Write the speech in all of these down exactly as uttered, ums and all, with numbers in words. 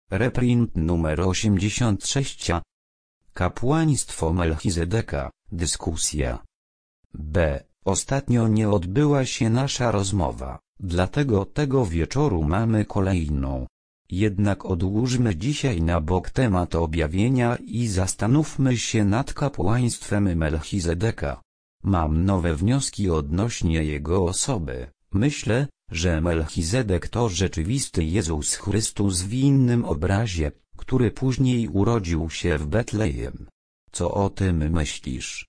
Reprint numer osiemdziesiąt sześć. Kapłaństwo Melchizedeka. Dyskusja. B. Ostatnio nie odbyła się nasza rozmowa, dlatego tego wieczoru mamy kolejną. Jednak odłóżmy dzisiaj na bok temat objawienia i zastanówmy się nad kapłaństwem Melchizedeka. Mam nowe wnioski odnośnie jego osoby. Myślę, że Melchizedek to rzeczywisty Jezus Chrystus w innym obrazie, który później urodził się w Betlejem. Co o tym myślisz?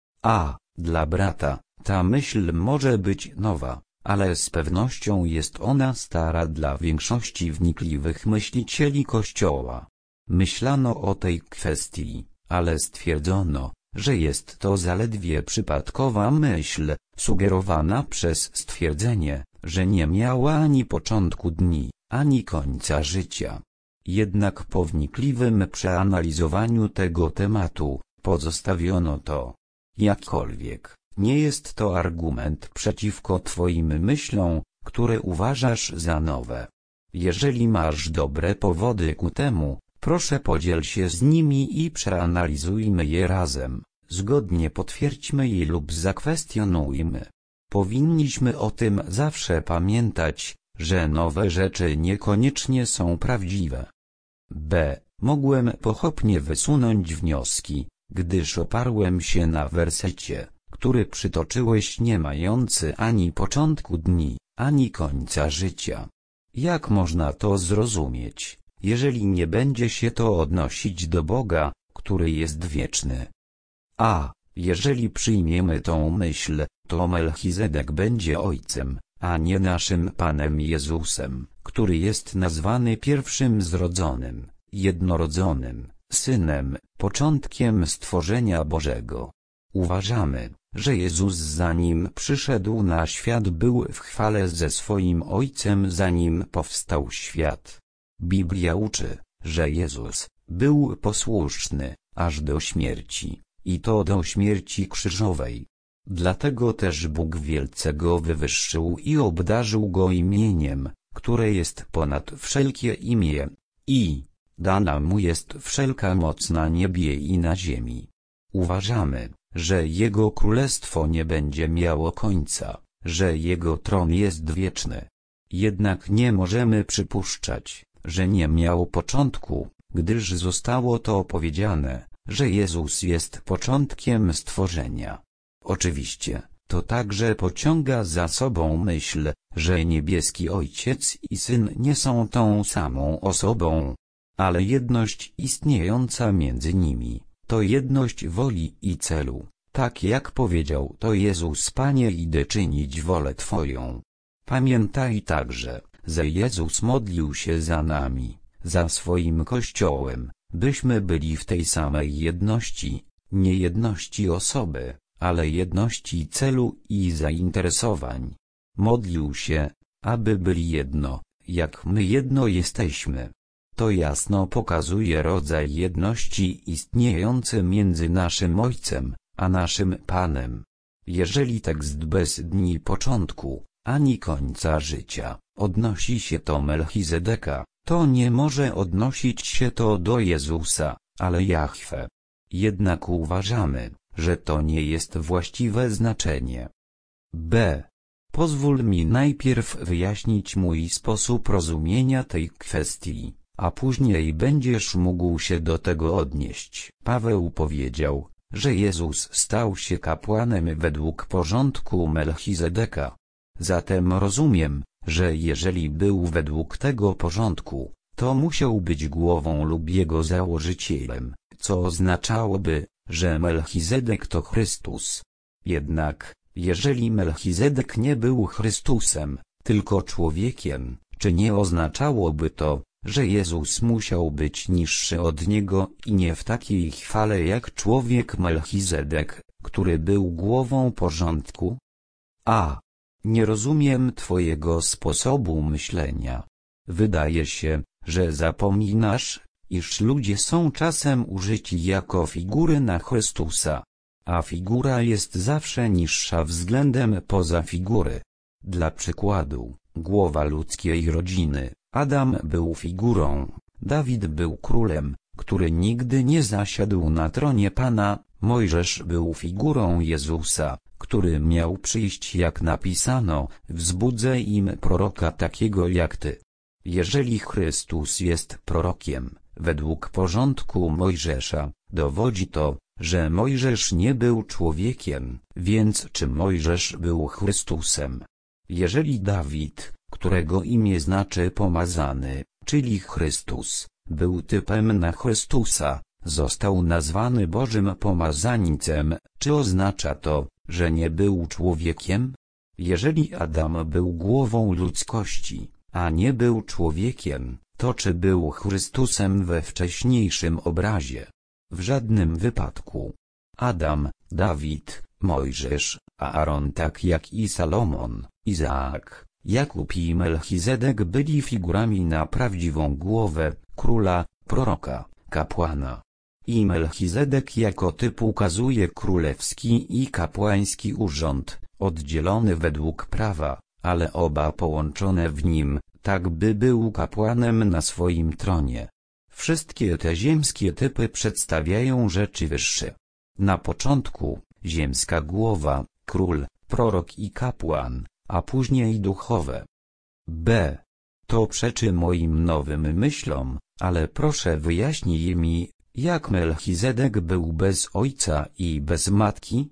A. Dla brata, ta myśl może być nowa, ale z pewnością jest ona stara dla większości wnikliwych myślicieli Kościoła. Myślano o tej kwestii, ale stwierdzono, że jest to zaledwie przypadkowa myśl, sugerowana przez stwierdzenie, że nie miała ani początku dni, ani końca życia. Jednak po wnikliwym przeanalizowaniu tego tematu, pozostawiono to. Jakkolwiek, nie jest to argument przeciwko twoim myślom, które uważasz za nowe. Jeżeli masz dobre powody ku temu, proszę podziel się z nimi i przeanalizujmy je razem, zgodnie potwierdźmy je lub zakwestionujmy. Powinniśmy o tym zawsze pamiętać, że nowe rzeczy niekoniecznie są prawdziwe. B. Mogłem pochopnie wysunąć wnioski, gdyż oparłem się na wersecie, który przytoczyłeś, nie mający ani początku dni, ani końca życia. Jak można to zrozumieć, jeżeli nie będzie się to odnosić do Boga, który jest wieczny? A. Jeżeli przyjmiemy tą myśl, to Melchizedek będzie Ojcem, a nie naszym Panem Jezusem, który jest nazwany pierwszym zrodzonym, jednorodzonym, Synem, początkiem stworzenia Bożego. Uważamy, że Jezus zanim przyszedł na świat był w chwale ze swoim Ojcem zanim powstał świat. Biblia uczy, że Jezus był posłuszny, aż do śmierci, i to do śmierci krzyżowej. Dlatego też Bóg wielce go wywyższył i obdarzył go imieniem, które jest ponad wszelkie imię, i dana mu jest wszelka moc na niebie i na ziemi. Uważamy, że jego królestwo nie będzie miało końca, że jego tron jest wieczny. Jednak nie możemy przypuszczać, że nie miał początku, gdyż zostało to powiedziane, że Jezus jest początkiem stworzenia. Oczywiście, to także pociąga za sobą myśl, że niebieski Ojciec i Syn nie są tą samą osobą, ale jedność istniejąca między nimi, to jedność woli i celu, tak jak powiedział to Jezus: Panie, idę czynić wolę Twoją. Pamiętaj także, że Jezus modlił się za nami, za swoim Kościołem, byśmy byli w tej samej jedności, nie jedności osoby, ale jedności celu i zainteresowań. Modlił się, aby byli jedno, jak my jedno jesteśmy. To jasno pokazuje rodzaj jedności istniejący między naszym Ojcem, a naszym Panem. Jeżeli tekst bez dni początku, ani końca życia, odnosi się do Melchizedeka, to nie może odnosić się to do Jezusa, ale Jahwe. Jednak uważamy, że to nie jest właściwe znaczenie. B. Pozwól mi najpierw wyjaśnić mój sposób rozumienia tej kwestii, a później będziesz mógł się do tego odnieść. Paweł powiedział, że Jezus stał się kapłanem według porządku Melchizedeka. Zatem rozumiem, że jeżeli był według tego porządku, to musiał być głową lub jego założycielem, co oznaczałoby, że Melchizedek to Chrystus. Jednak, jeżeli Melchizedek nie był Chrystusem, tylko człowiekiem, czy nie oznaczałoby to, że Jezus musiał być niższy od niego i nie w takiej chwale jak człowiek Melchizedek, który był głową porządku? A. Nie rozumiem twojego sposobu myślenia. Wydaje się, że zapominasz, iż ludzie są czasem użyci jako figury na Chrystusa, a figura jest zawsze niższa względem poza figury. Dla przykładu, głowa ludzkiej rodziny, Adam był figurą, Dawid był królem, który nigdy nie zasiadł na tronie Pana. Mojżesz był figurą Jezusa, który miał przyjść, jak napisano: wzbudzę im proroka takiego jak ty. Jeżeli Chrystus jest prorokiem, według porządku Mojżesza, dowodzi to, że Mojżesz nie był człowiekiem, więc czy Mojżesz był Chrystusem? Jeżeli Dawid, którego imię znaczy pomazany, czyli Chrystus, był typem na Chrystusa, został nazwany Bożym pomazańcem, czy oznacza to, że nie był człowiekiem? Jeżeli Adam był głową ludzkości, a nie był człowiekiem, to czy był Chrystusem we wcześniejszym obrazie? W żadnym wypadku. Adam, Dawid, Mojżesz, Aaron, tak jak i Salomon, Izaak, Jakub i Melchizedek byli figurami na prawdziwą głowę króla, proroka, kapłana. I Melchizedek jako typ ukazuje królewski i kapłański urząd, oddzielony według prawa, ale oba połączone w nim, tak by był kapłanem na swoim tronie. Wszystkie te ziemskie typy przedstawiają rzeczy wyższe. Na początku, ziemska głowa, król, prorok i kapłan, a później duchowe. B. To przeczy moim nowym myślom, ale proszę wyjaśnij mi, jak Melchizedek był bez ojca i bez matki?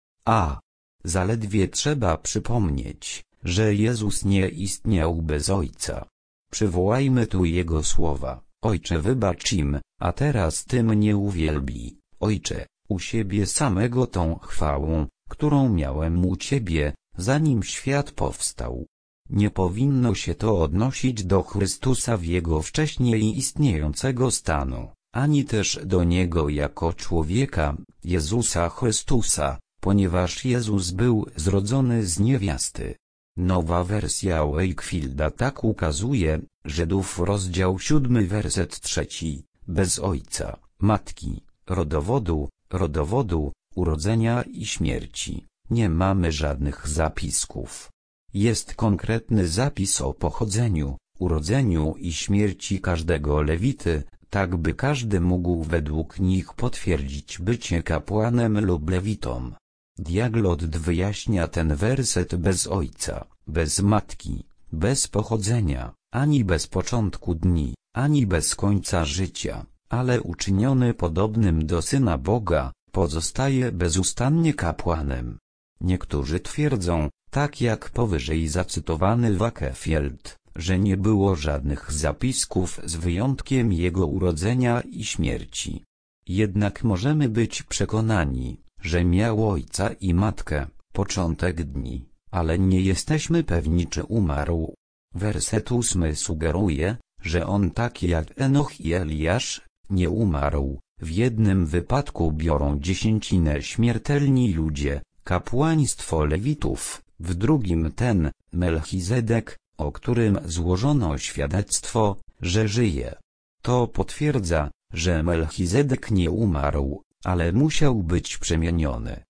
A. Zaledwie trzeba przypomnieć, że Jezus nie istniał bez ojca. Przywołajmy tu jego słowa: Ojcze, wybacz im, a teraz ty mnie uwielbij, Ojcze, u siebie samego tą chwałą, którą miałem u ciebie, zanim świat powstał. Nie powinno się to odnosić do Chrystusa w jego wcześniej istniejącego stanu, ani też do niego jako człowieka, Jezusa Chrystusa, ponieważ Jezus był zrodzony z niewiasty. Nowa wersja Wakefielda tak ukazuje, Żydów rozdział siódmy werset trzeci, bez ojca, matki, rodowodu, rodowodu, urodzenia i śmierci, nie mamy żadnych zapisków. Jest konkretny zapis o pochodzeniu, urodzeniu i śmierci każdego Lewity, tak by każdy mógł według nich potwierdzić bycie kapłanem lub lewitą. Diaglot wyjaśnia ten werset: bez ojca, bez matki, bez pochodzenia, ani bez początku dni, ani bez końca życia, ale uczyniony podobnym do Syna Boga, pozostaje bezustannie kapłanem. Niektórzy twierdzą, tak jak powyżej zacytowany Wakefield, że nie było żadnych zapisków z wyjątkiem jego urodzenia i śmierci. Jednak możemy być przekonani, że miał ojca i matkę, początek dni, ale nie jesteśmy pewni, czy umarł. Werset ósmy sugeruje, że on, tak jak Enoch i Eliasz, nie umarł. W jednym wypadku biorą dziesięcinę śmiertelni ludzie, kapłaństwo Lewitów, w drugim ten, Melchizedek, o którym złożono świadectwo, że żyje. To potwierdza, że Melchizedek nie umarł, ale musiał być przemieniony.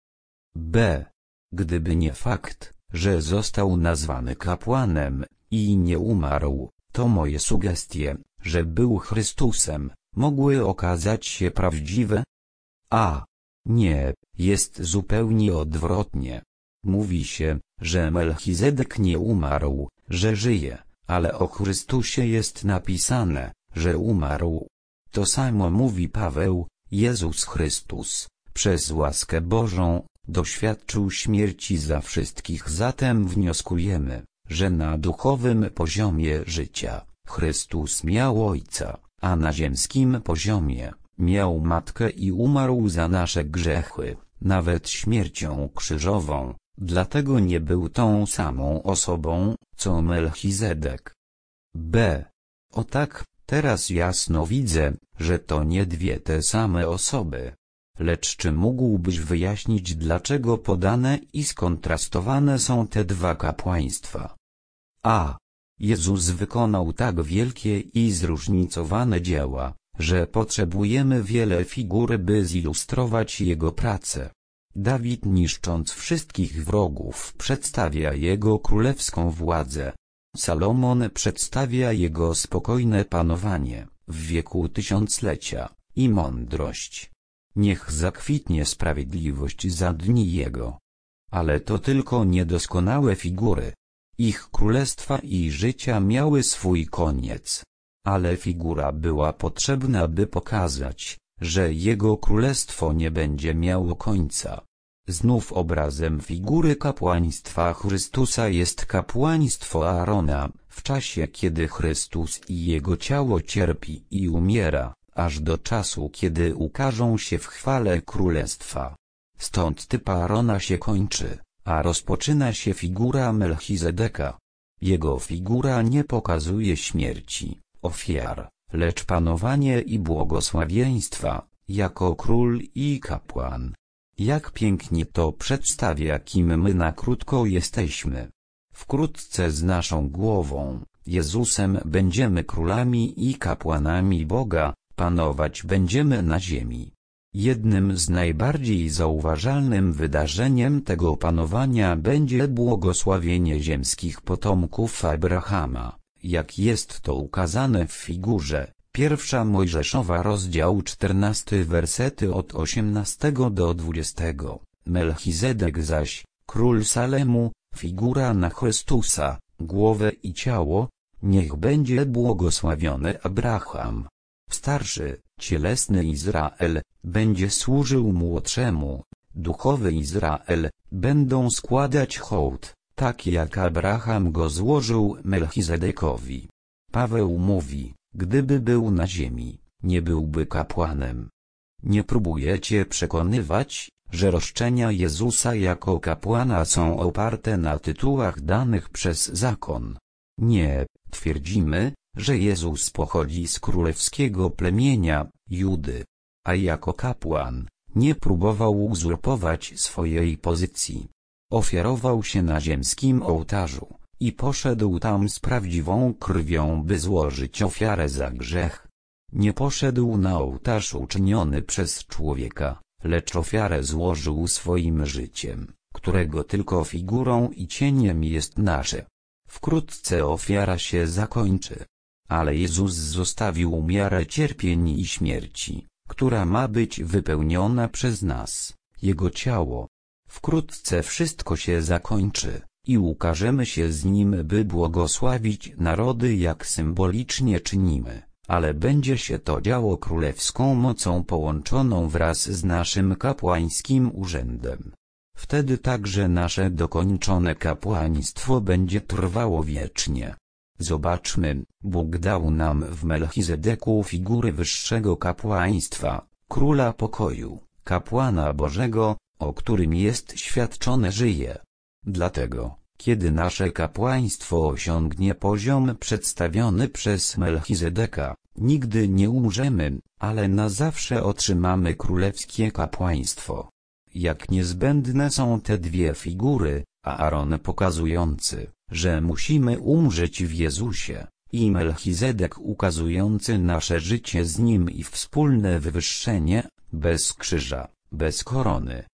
B. Gdyby nie fakt, że został nazwany kapłanem i nie umarł, to moje sugestie, że był Chrystusem, mogły okazać się prawdziwe? A. Nie, jest zupełnie odwrotnie. Mówi się, że Melchizedek nie umarł, że żyje, ale o Chrystusie jest napisane, że umarł. To samo mówi Paweł: Jezus Chrystus, przez łaskę Bożą, doświadczył śmierci za wszystkich. Zatem wnioskujemy, że na duchowym poziomie życia, Chrystus miał ojca, a na ziemskim poziomie, miał matkę i umarł za nasze grzechy, nawet śmiercią krzyżową, dlatego nie był tą samą osobą, co Melchizedek. B. O tak, teraz jasno widzę, że to nie dwie te same osoby. Lecz czy mógłbyś wyjaśnić, dlaczego podane i skontrastowane są te dwa kapłaństwa? A. Jezus wykonał tak wielkie i zróżnicowane dzieła, że potrzebujemy wiele figur, by zilustrować jego pracę. Dawid, niszcząc wszystkich wrogów, przedstawia jego królewską władzę. Salomon przedstawia jego spokojne panowanie, w wieku tysiąclecia, i mądrość. Niech zakwitnie sprawiedliwość za dni Jego. Ale to tylko niedoskonałe figury. Ich królestwa i życia miały swój koniec. Ale figura była potrzebna, by pokazać, że Jego królestwo nie będzie miało końca. Znów obrazem figury kapłaństwa Chrystusa jest kapłaństwo Aarona, w czasie kiedy Chrystus i Jego ciało cierpi i umiera, aż do czasu kiedy ukażą się w chwale królestwa. Stąd typ Aarona się kończy, a rozpoczyna się figura Melchizedeka. Jego figura nie pokazuje śmierci, ofiar, lecz panowanie i błogosławieństwa, jako król i kapłan. Jak pięknie to przedstawia, kim my na krótko jesteśmy. Wkrótce z naszą głową, Jezusem, będziemy królami i kapłanami Boga, panować będziemy na ziemi. Jednym z najbardziej zauważalnym wydarzeniem tego panowania będzie błogosławienie ziemskich potomków Abrahama, jak jest to ukazane w figurze. Pierwsza Mojżeszowa, rozdział czternasty, wersety od osiemnastego do dwudziestego. Melchizedek zaś, król Salemu, figura na Chrystusa, głowę i ciało, niech będzie błogosławiony Abraham. Starszy, cielesny Izrael, będzie służył młodszemu, duchowy Izrael, będą składać hołd, tak jak Abraham go złożył Melchizedekowi. Paweł mówi, gdyby był na ziemi, nie byłby kapłanem. Nie próbujecie przekonywać, że roszczenia Jezusa jako kapłana są oparte na tytułach danych przez zakon. Nie, twierdzimy, że Jezus pochodzi z królewskiego plemienia, Judy, a jako kapłan nie próbował uzurpować swojej pozycji. Ofiarował się na ziemskim ołtarzu i poszedł tam z prawdziwą krwią, by złożyć ofiarę za grzech. Nie poszedł na ołtarz uczyniony przez człowieka, lecz ofiarę złożył swoim życiem, którego tylko figurą i cieniem jest nasze. Wkrótce ofiara się zakończy. Ale Jezus zostawił miarę cierpień i śmierci, która ma być wypełniona przez nas, Jego ciało. Wkrótce wszystko się zakończy i ukażemy się z Nim, by błogosławić narody, jak symbolicznie czynimy, ale będzie się to działo królewską mocą połączoną wraz z naszym kapłańskim urzędem. Wtedy także nasze dokończone kapłaństwo będzie trwało wiecznie. Zobaczmy, Bóg dał nam w Melchizedeku figury wyższego kapłaństwa, króla pokoju, kapłana Bożego, o którym jest świadczone żyje. Dlatego, kiedy nasze kapłaństwo osiągnie poziom przedstawiony przez Melchizedeka, nigdy nie umrzemy, ale na zawsze otrzymamy królewskie kapłaństwo. Jak niezbędne są te dwie figury, Aaron pokazujący, że musimy umrzeć w Jezusie, i Melchizedek ukazujący nasze życie z Nim i wspólne wywyższenie, bez krzyża, bez korony,